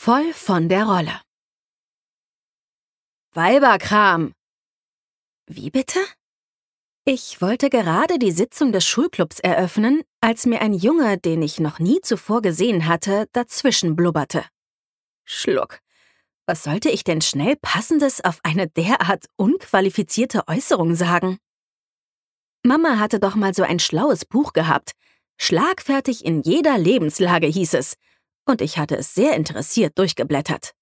Voll von der Rolle. Weiberkram. Wie bitte? Ich wollte gerade die Sitzung des Schulclubs eröffnen, als mir ein Junge, den ich noch nie zuvor gesehen hatte, dazwischen blubberte. Schluck. Was sollte ich denn schnell Passendes auf eine derart unqualifizierte Äußerung sagen? Mama hatte doch mal so ein schlaues Buch gehabt. Schlagfertig in jeder Lebenslage hieß es. Und ich hatte es sehr interessiert durchgeblättert.